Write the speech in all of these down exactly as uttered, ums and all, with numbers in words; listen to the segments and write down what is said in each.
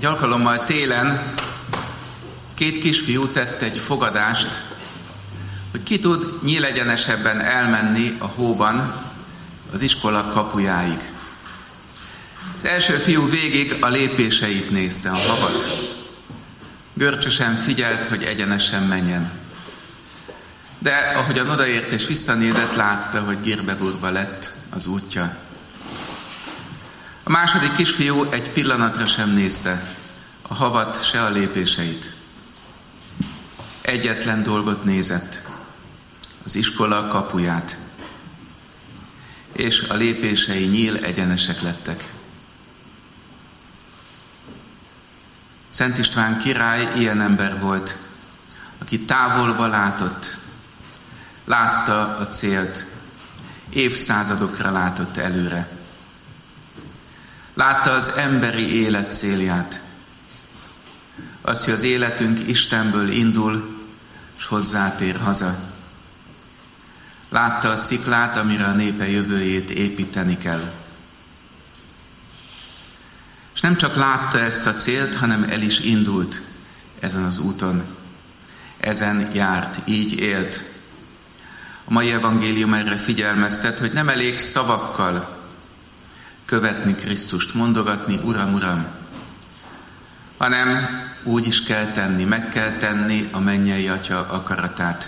Egy alkalommal télen két kisfiú tett egy fogadást, hogy ki tud nyílegyenesebben elmenni a hóban az iskola kapujáig. Az első fiú végig a lépéseit nézte, a havat. Görcsösen figyelt, hogy egyenesen menjen. De ahogyan odaért és visszanézett, látta, hogy girbe-gurba lett az útja. A második kisfiú egy pillanatra sem nézte a havat, se a lépéseit. Egyetlen dolgot nézett, az iskola kapuját. És a lépései nyíl egyenesek lettek. Szent István király ilyen ember volt, aki távolba látott, látta a célt, évszázadokra látott előre. Látta az emberi élet célját, azt, hogy az életünk Istenből indul, és hozzátér haza. Látta a sziklát, amire a népe jövőjét építeni kell. És nem csak látta ezt a célt, hanem el is indult ezen az úton. Ezen járt, így élt. A mai evangélium erre figyelmeztet, hogy nem elég szavakkal követni Krisztust, mondogatni, Uram, Uram, hanem úgy is kell tenni, meg kell tenni a mennyei Atya akaratát.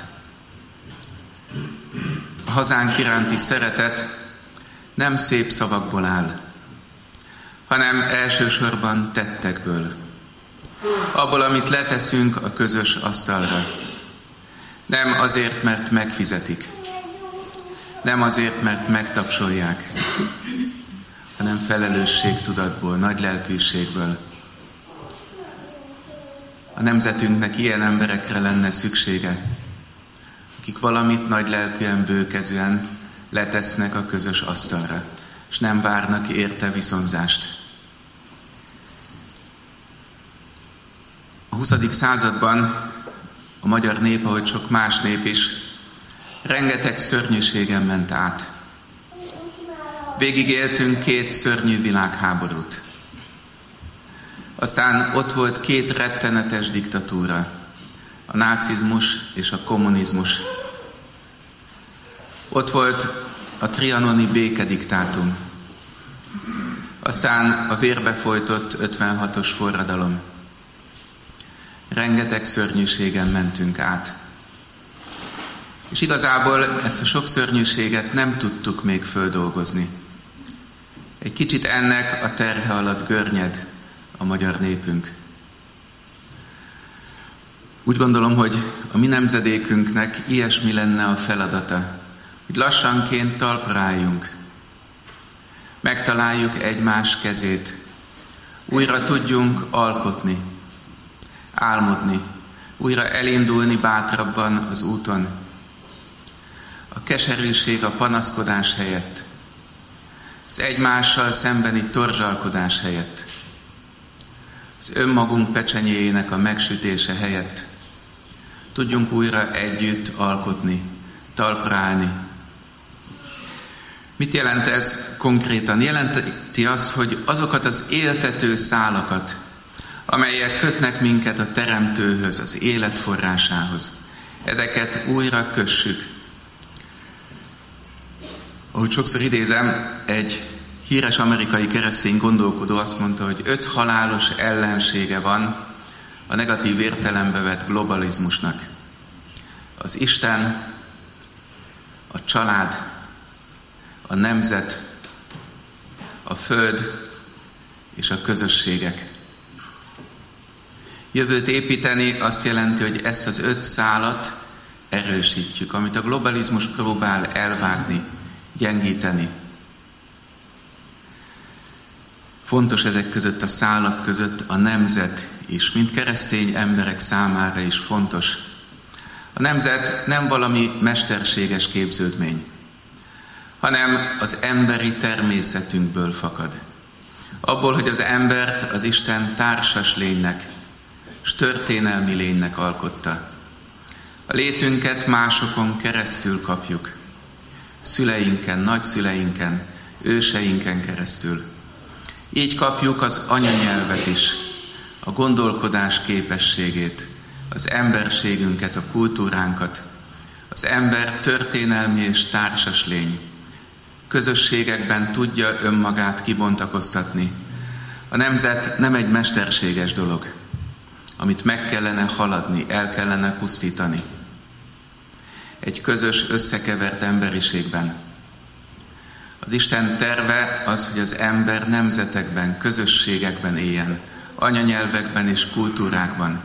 A hazánk iránti szeretet nem szép szavakból áll, hanem elsősorban tettekből. Abból, amit leteszünk a közös asztalra. Nem azért, mert megfizetik. Nem azért, mert megtapsolják, hanem felelősségtudatból, nagy lelkűségből. A nemzetünknek ilyen emberekre lenne szüksége, akik valamit nagy lelkűen, bőkezűen letesznek a közös asztalra, és nem várnak érte viszonzást. A huszadik században a magyar nép, ahogy sok más nép is, rengeteg szörnyűségen ment át. Végigéltünk két szörnyű világháborút. Aztán ott volt két rettenetes diktatúra, a nácizmus és a kommunizmus. Ott volt a trianoni békediktátum. Aztán a vérbe folytott ötvenhatos forradalom. Rengeteg szörnyűségen mentünk át. És igazából ezt a sok szörnyűséget nem tudtuk még földolgozni. Egy kicsit ennek a terhe alatt görnyed a magyar népünk. Úgy gondolom, hogy a mi nemzedékünknek ilyesmi lenne a feladata, hogy lassanként talpra álljunk. Megtaláljuk egymás kezét. Újra tudjunk alkotni, álmodni, újra elindulni bátrabban az úton. A keserűség, a panaszkodás helyett, az egymással szembeni torzsalkodás helyett, az önmagunk pecsenyéjének a megsütése helyett tudjunk újra együtt alkotni, talpra állni. Mit jelent ez konkrétan? Jelenti azt, hogy azokat az éltető szálakat, amelyek kötnek minket a Teremtőhöz, az élet forrásához, ezeket újra kössük. Ahogy sokszor idézem, egy híres amerikai keresztény gondolkodó azt mondta, hogy öt halálos ellensége van a negatív értelembe vett globalizmusnak. Az Isten, a család, a nemzet, a föld és a közösségek. Jövőt építeni azt jelenti, hogy ezt az öt szálat erősítjük, amit a globalizmus próbál elvágni, gyengíteni. Fontos ezek között, a szálak között a nemzet is, mint keresztény emberek számára is fontos. A nemzet nem valami mesterséges képződmény, hanem az emberi természetünkből fakad. Abból, hogy az embert az Isten társas lénynek, és történelmi lénynek alkotta. A létünket másokon keresztül kapjuk. Szüleinken, nagyszüleinken, őseinken keresztül. Így kapjuk az anyanyelvet is, a gondolkodás képességét, az emberségünket, a kultúránkat. Az ember történelmi és társas lény. Közösségekben tudja önmagát kibontakoztatni. A nemzet nem egy mesterséges dolog, amit meg kellene haladni, el kellene pusztítani. Egy közös, összekevert emberiségben. Az Isten terve az, hogy az ember nemzetekben, közösségekben éljen, anyanyelvekben és kultúrákban.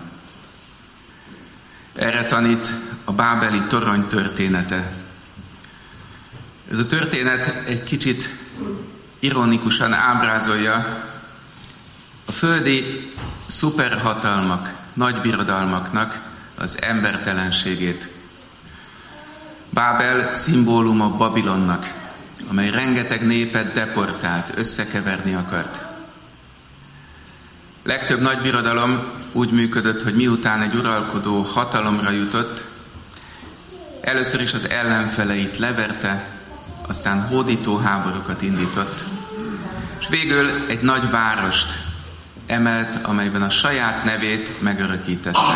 Erre tanít a bábeli torony története. Ez a történet egy kicsit ironikusan ábrázolja a földi szuperhatalmak, nagybirodalmaknak az embertelenségét. Bábel szimbóluma Babilonnak, amely rengeteg népet deportált, összekeverni akart. Legtöbb nagybirodalom úgy működött, hogy miután egy uralkodó hatalomra jutott, először is az ellenfeleit leverte, aztán hódító háborúkat indított, és végül egy nagy várost emelt, amelyben a saját nevét megörökítette.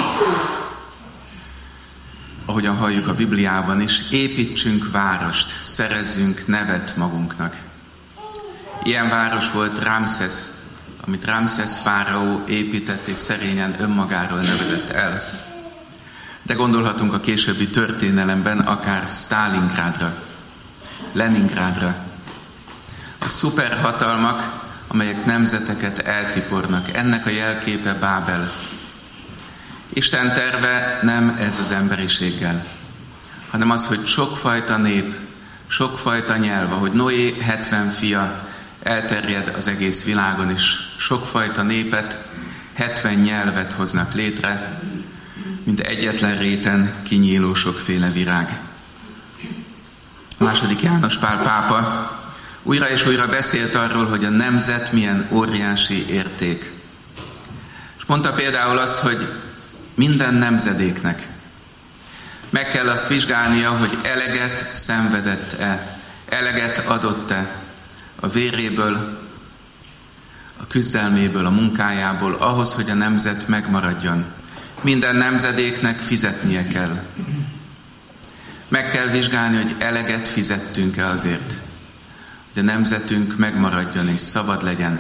Ahogyan halljuk a Bibliában is, építsünk várost, szerezzünk nevet magunknak. Ilyen város volt Ramszesz, amit Ramszesz fáraó épített és szerényen önmagáról nevezett el. De gondolhatunk a későbbi történelemben akár Sztálingrádra, Leningrádra. A szuperhatalmak, amelyek nemzeteket eltipornak, ennek a jelképe Bábel. Isten terve nem ez az emberiséggel, hanem az, hogy sokfajta nép, sokfajta nyelv, ahogy Noé hetven fia elterjed az egész világon, és sokfajta népet, hetven nyelvet hoznak létre, mint egyetlen réten kinyíló sokféle virág. A második János Pál pápa újra és újra beszélt arról, hogy a nemzet milyen óriási érték. És mondta például azt, hogy minden nemzedéknek meg kell azt vizsgálnia, hogy eleget szenvedett-e, eleget adott-e a véréből, a küzdelméből, a munkájából, ahhoz, hogy a nemzet megmaradjon. Minden nemzedéknek fizetnie kell. Meg kell vizsgálni, hogy eleget fizettünk-e azért, hogy a nemzetünk megmaradjon és szabad legyen.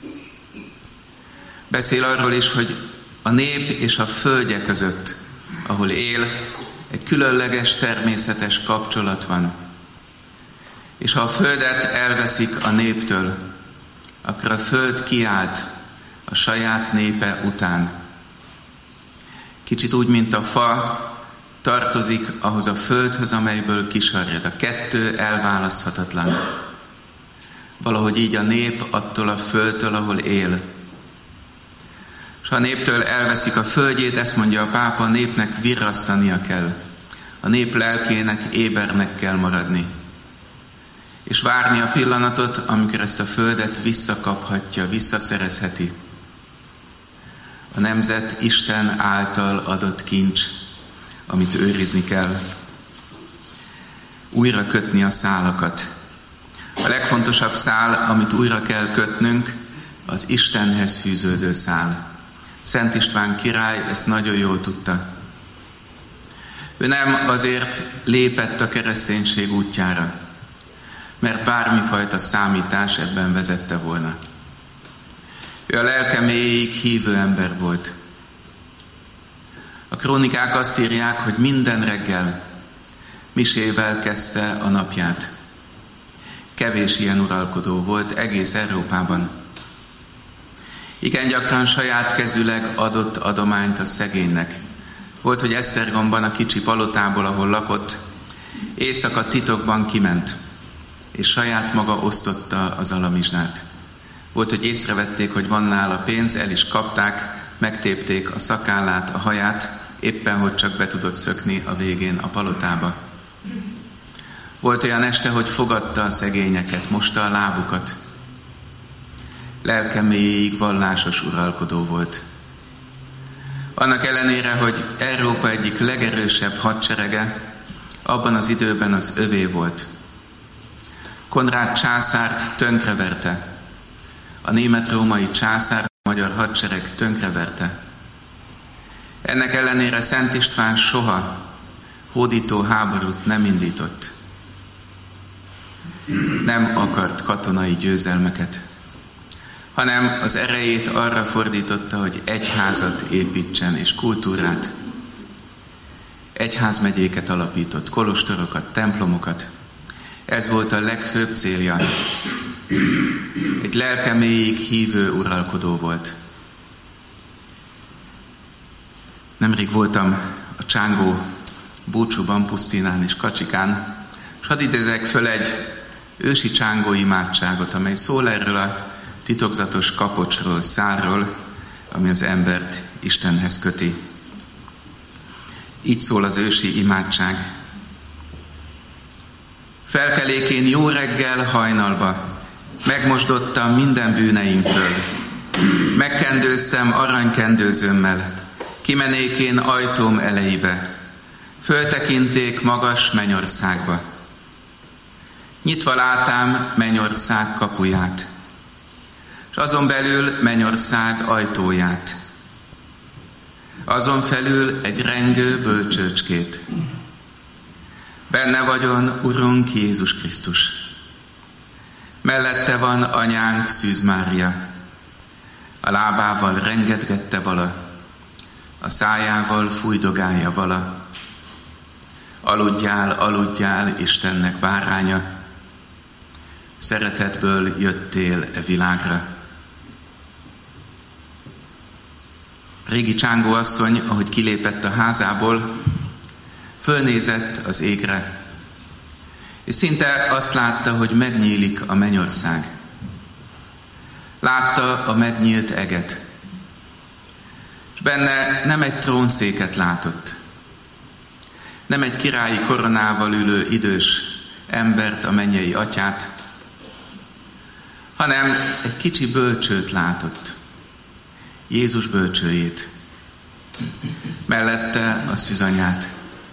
Beszél arról is, hogy a nép és a földje között, ahol él, egy különleges természetes kapcsolat van. És ha a földet elveszik a néptől, akkor a föld kiállt a saját népe után. Kicsit úgy, mint a fa tartozik ahhoz a földhöz, amelyből kisarjad. A kettő elválaszthatatlan. Valahogy így a nép attól a földtől, ahol él. És ha a néptől elveszik a földjét, ezt mondja a pápa, a népnek virrasszania kell. A nép lelkének ébernek kell maradni. És várni a pillanatot, amikor ezt a földet visszakaphatja, visszaszerezheti. A nemzet Isten által adott kincs, amit őrizni kell. Újra kötni a szálakat. A legfontosabb szál, amit újra kell kötnünk, az Istenhez fűződő szál. Szent István király ezt nagyon jól tudta. Ő nem azért lépett a kereszténység útjára, mert bármifajta számítás ebben vezette volna. Ő a lelke mélyéig hívő ember volt. A krónikák azt írják, hogy minden reggel misével kezdte a napját. Kevés ilyen uralkodó volt egész Európában. Igen gyakran saját kezűleg adott adományt a szegénynek. Volt, hogy Esztergomban, a kicsi palotából, ahol lakott, éjszaka titokban kiment, és saját maga osztotta az alamizsnát. Volt, hogy észrevették, hogy van nála pénz, el is kapták, megtépték a szakállát, a haját, éppen, hogy csak be tudott szökni a végén a palotába. Volt olyan este, hogy fogadta a szegényeket, mosta a lábukat. Lelke mélyéig vallásos uralkodó volt. Annak ellenére, hogy Európa egyik legerősebb hadserege abban az időben az övé volt. Konrád császárt tönkreverte. A német-római császár magyar hadsereg tönkreverte. Ennek ellenére Szent István soha hódító háborút nem indított. Nem akart katonai győzelmeket, hanem az erejét arra fordította, hogy egyházat építsen és kultúrát. Egyházmegyéket alapított, kolostorokat, templomokat. Ez volt a legfőbb célja. Egy lelke mélyig hívő uralkodó volt. Nemrég voltam a Csángó búcsúban, Pusztinán és Kacsikán, és hadd idézek föl egy ősi csángó imádságot, amely szól erről a titokzatos kapocsról, szálról, ami az embert Istenhez köti. Így szól az ősi imádság. Felkelékén jó reggel hajnalba megmosdottam minden bűneimtől. Megkendőztem aranykendőzőmmel, kimenékén ajtóm elejébe. Föltekinték magas mennyországba. Nyitva látám mennyország kapuját, és azon belül mennyország ajtóját. Azon felül egy rengő bölcsőcskét. Benne vagyon Urunk Jézus Krisztus. Mellette van anyánk Szűz Mária. A lábával rengetgette vala, a szájával fújdogálja vala. Aludjál, aludjál, Istennek báránya. Szeretetből jöttél e világra. Régi Csángó asszony, ahogy kilépett a házából, fölnézett az égre, és szinte azt látta, hogy megnyílik a mennyország. Látta a megnyílt eget, és benne nem egy trónszéket látott, nem egy királyi koronával ülő idős embert, a mennyei atyát, hanem egy kicsi bölcsőt látott, Jézus bölcsőjét, mellette a szűzanyát.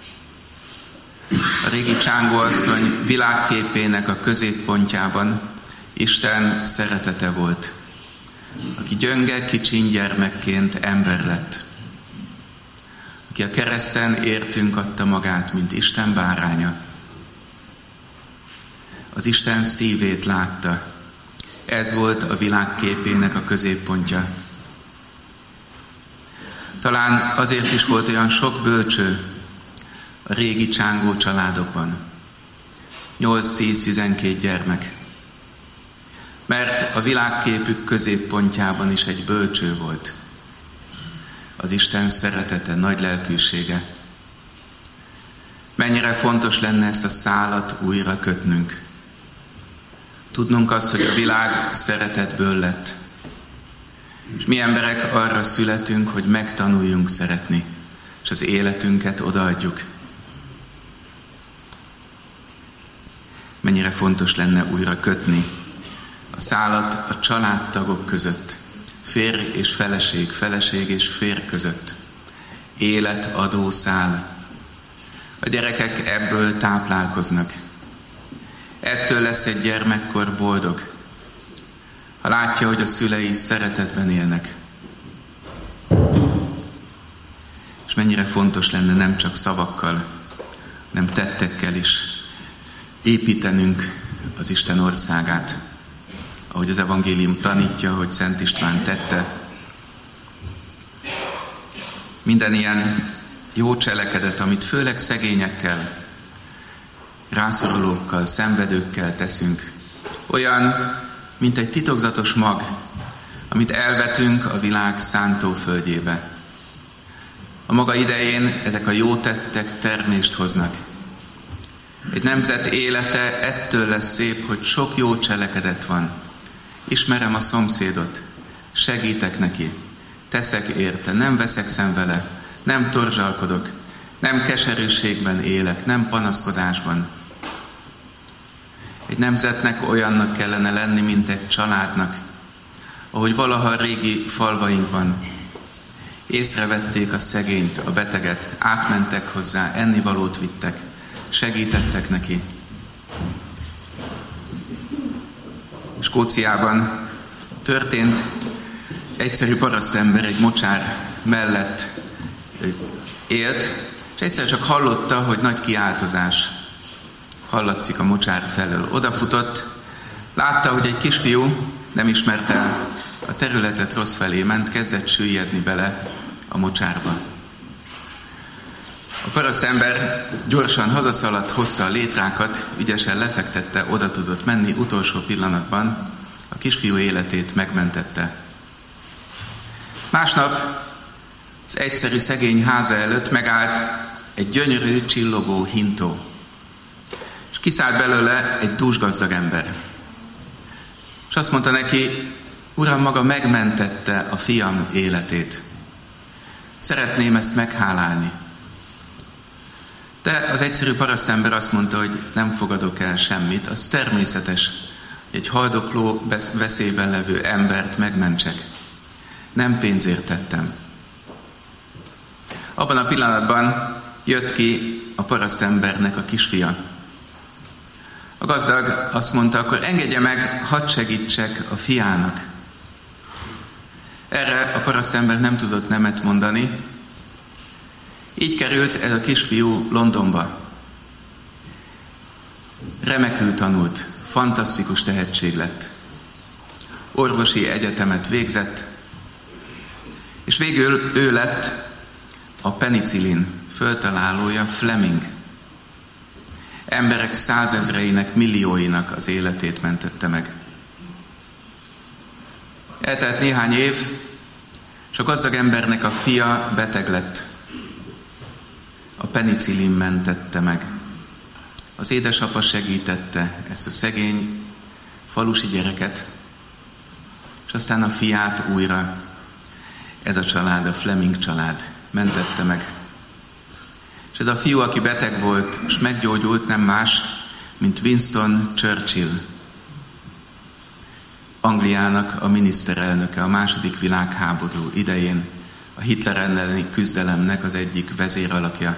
A régi Csángó asszony világképének a középpontjában Isten szeretete volt, aki gyönge kicsin gyermekként ember lett, aki a kereszten értünk adta magát, mint Isten báránya. Az Isten szívét látta. Ez volt a világképének a középpontja. Talán azért is volt olyan sok bölcső a régi Csángó családokban. nyolc-tíz-tizenkét gyermek. Mert a világképük középpontjában is egy bölcső volt. Az Isten szeretete, nagy lelkűsége. Mennyire fontos lenne ezt a szálat újra kötnünk. Tudnunk azt, hogy a világ szeretetből lett. És mi emberek arra születünk, hogy megtanuljunk szeretni, és az életünket odaadjuk. Mennyire fontos lenne újra kötni a szálat a családtagok között, férj és feleség, feleség és férj között. Életadó szál. A gyerekek ebből táplálkoznak. Ettől lesz egy gyermekkor boldog, ha látja, hogy a szülei szeretetben élnek. És mennyire fontos lenne nem csak szavakkal, nem tettekkel is építenünk az Isten országát, ahogy az evangélium tanítja, hogy Szent István tette. Minden ilyen jó cselekedet, amit főleg szegényekkel, rászorulókkal, szenvedőkkel teszünk, olyan, mint egy titokzatos mag, amit elvetünk a világ szántóföldjébe. A maga idején ezek a jó tettek termést hoznak. Egy nemzet élete ettől lesz szép, hogy sok jó cselekedet van. Ismerem a szomszédot, segítek neki, teszek érte, nem veszekszem vele, nem torzsalkodok, nem keserűségben élek, nem panaszkodásban. Egy nemzetnek olyannak kellene lenni, mint egy családnak, ahogy valaha a régi falvainkban észrevették a szegényt, a beteget, átmentek hozzá, ennivalót vittek, segítettek neki. Skóciában történt egyszerű parasztember egy mocsár mellett élt, és egyszer csak hallotta, hogy nagy kiáltozás hallatszik a mocsár felől. Odafutott, látta, hogy egy kisfiú nem ismerte a területet, rossz felé ment, kezdett süllyedni bele a mocsárba. A parasztember gyorsan hazaszaladt, hozta a létrákat, ügyesen lefektette, oda tudott menni, utolsó pillanatban a kisfiú életét megmentette. Másnap az egyszerű szegény háza előtt megállt egy gyönyörű, csillogó hintó, és kiszállt belőle egy dúsgazdag ember. És azt mondta neki: Uram, maga megmentette a fiam életét. Szeretném ezt meghálálni. De az egyszerű parasztember azt mondta, hogy nem fogadok el semmit, az természetes, hogy egy haldokló, veszélyben levő embert megmentsek. Nem pénzért tettem. Abban a pillanatban jött ki a parasztembernek a kisfia. A gazdag azt mondta: akkor engedje meg, hadd segítsek a fiának. Erre a parasztember nem tudott nemet mondani. Így került ez a kisfiú Londonba. Remekül tanult, fantasztikus tehetség lett. Orvosi egyetemet végzett, és végül ő lett a penicillin föltalálója, Fleming. Emberek százezreinek, millióinak az életét mentette meg. Eltelt néhány év, és a gazdag embernek a fia beteg lett. A penicillin mentette meg. Az édesapa segítette ezt a szegény falusi gyereket, és aztán a fiát újra ez a család, a Fleming család mentette meg. És ez a fiú, aki beteg volt, és meggyógyult, nem más, mint Winston Churchill, Angliának a miniszterelnöke a második világháború idején, a Hitler elleni küzdelemnek az egyik vezéralakja.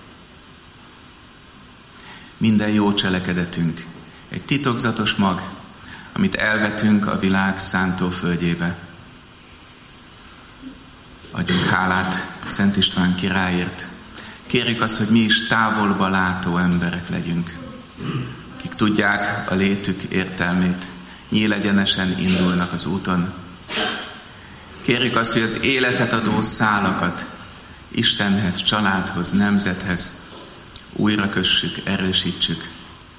Minden jó cselekedetünk egy titokzatos mag, amit elvetünk a világ szántóföldjébe. Adjunk hálát Szent István királyért. Kérjük azt, hogy mi is távolba látó emberek legyünk, akik tudják a létük értelmét, nyílegyenesen indulnak az úton. Kérjük azt, hogy az életet adó szálakat Istenhez, családhoz, nemzethez újra kössük, erősítsük.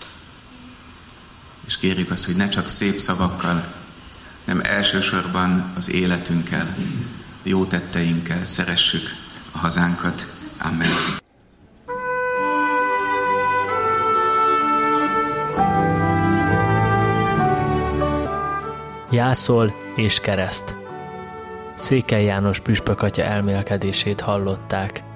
És kérjük azt, hogy ne csak szép szavakkal, nem elsősorban az életünkkel, jó tetteinkkel szeressük a hazánkat. Amen. Jászol és kereszt. Székely János püspök atya elmélkedését hallották.